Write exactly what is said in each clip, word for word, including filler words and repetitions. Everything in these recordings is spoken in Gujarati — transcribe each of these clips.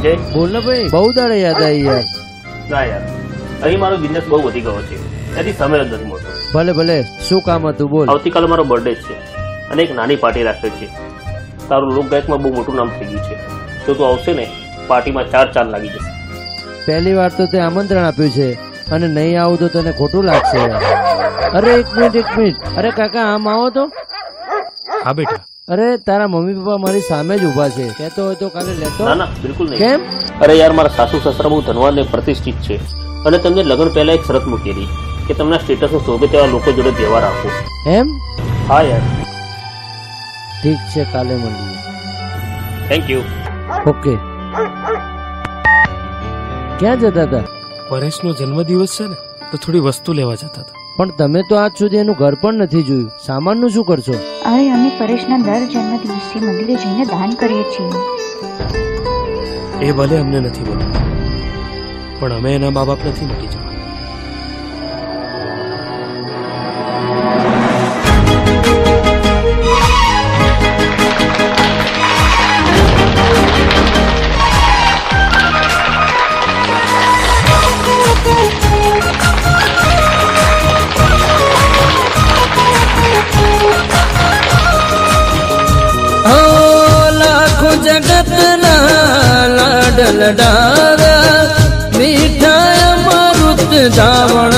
સંજય, બોલ ને ભાઈ, બહુ દાડે યાદ આવી યાર. ના યાર, અહીં મારો બિઝનેસ બહુ વધી ગયો છે, એથી સમય જ નથી મળતો. ભલે ભલે, શું કામ હતું બોલ. આવતીકાલે મારો બર્થડે છે અને એક નાની પાર્ટી રાખે છે. તારું લોકગાયકમાં બહુ મોટું નામ થઈ ગયું છે, જો તું આવશે ને પાર્ટીમાં ચાર ચાંદ લાગી જશે. પહેલી વાર તો તે આમંત્રણ આપ્યું છે અને નહીં આવું તો તને ખોટું લાગશે યાર. અરે એક મિનિટ એક મિનિટ અરે કાકા, આમ આવો તો. હા બેટા. અરે તારા મમ્મી પપ્પા મારી સામે જ ઉભા છે, કહેતો હોય તો કાલે લેતો. ના ના, બિલકુલ નહીં. કેમ? અરે યાર, મારા સાસુ સસરા બહુ ધનવાન ને પ્રતિષ્ઠિત છે અને તેમને લગ્ન પહેલા એક શરત મૂકેલી કે તેમના સ્ટેટસને શોભે તેવા લોકો જોડે વ્યવહાર રાખો. એમ? હા યાર. ઠીક છે, કાલે મળીએ. Thank you. ઓકે. ક્યાં જતા હતા? પરેશનો જન્મદિવસ છે ને, તો થોડી વસ્તુ લેવા જતા હતા. પણ તમે તો આજ સુધી એનું ઘર પણ નથી જોયું, સામાનનું શું કરશો? અરે અમે પરેશના દર જન્મ દિવસે મંદિરે જઈને દાન કરીએ છીએ. એ ભલે અમને નથી બોલતું, પણ અમે એના મા બાપ નથી મટી જવા. લડાવ્યા મીઠાયા મારુત ધાવણ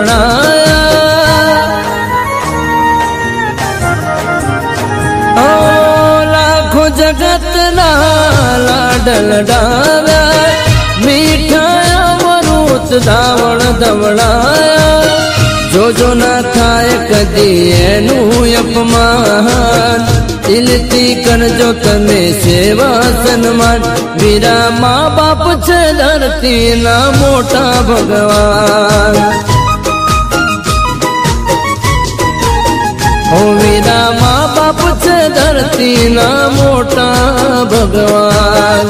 ધવણાયા. લાખો જગતના લાડ લડાવ્યા મીઠાયા મારુત ધાવણ ધવણાયા. જોજો ના થાય કદી એનું અપમાન, દિલથી કરજો તમે સેવા સન્માન. વીરા મા બાપ છે ધરતી ના મોટા ભગવાન. ઓ વીરા મા બાપ છે ધરતી ના મોટા ભગવાન.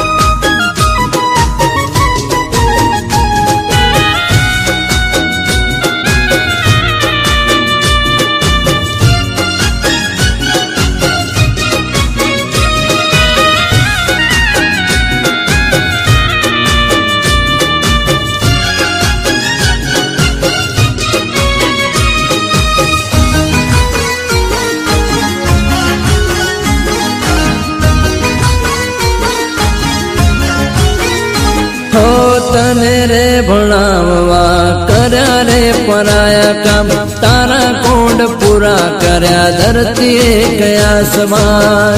હો તને રે ભણાવવા કર્યા રે પરાયા કામ, તારા કોડ પૂરા કર્યા ધરતી કયા સમાન.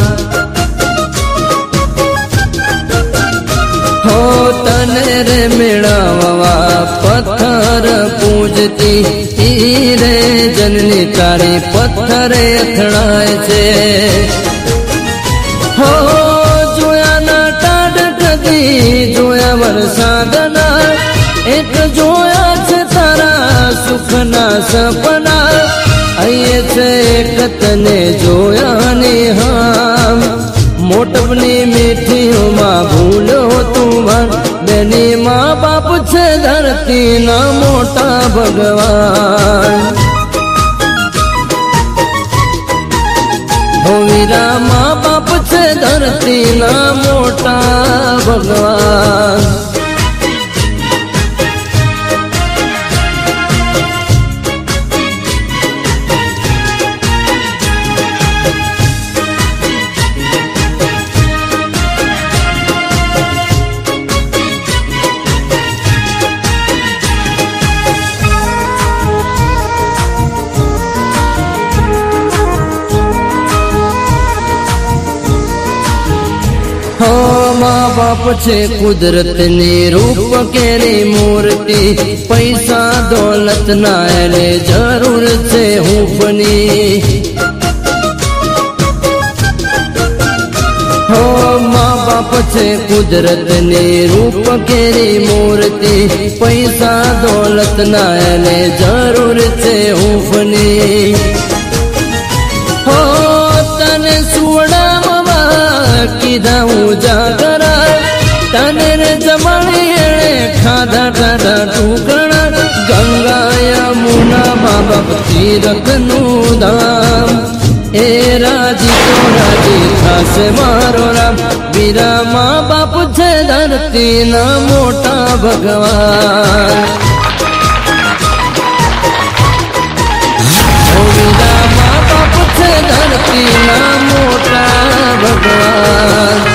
હો તને રે મેળવવા પથ્થર પૂજતી, રે જનની તારી પથ્થરે અથડાય છે. હો જોયા વરસાદના, એક જોયા છે તારા સુખના સપના. અહીંયા છે એક તને જોયા નિહામ, મોટપની મીઠીઓમાં ભૂલો તું ભાન. બેની મા બાપ છે ધરતી ના મોટા ભગવાન. હો વીરા મા બાપ છે ધરતી ના મોટા ભગવાન. મા બાપ છે કુદરતની રૂપ કેરી મૂર્તિ, પૈસા દોલત ના એને જરૂર છે હૂંફની. હો મા બાપ છે કુદરતની રૂપ કેરી મૂર્તિ, પૈસા દોલત ના એને જરૂર છે હૂંફની. હો તને સુવડાવવા કીધા હું જાગરા, તને રે જમાડી એણે ખાધા ટાટા ટુકડા. ગંગા યમુના મા બાપ તીરથનું ધામ, એ રાજી તો રાજી થશે મારો રામ. વીરા મા બાપ છે ધર ધરતીના મોટા ભગવાન મા બાપ છે ધરતીના મોટા ભગવાન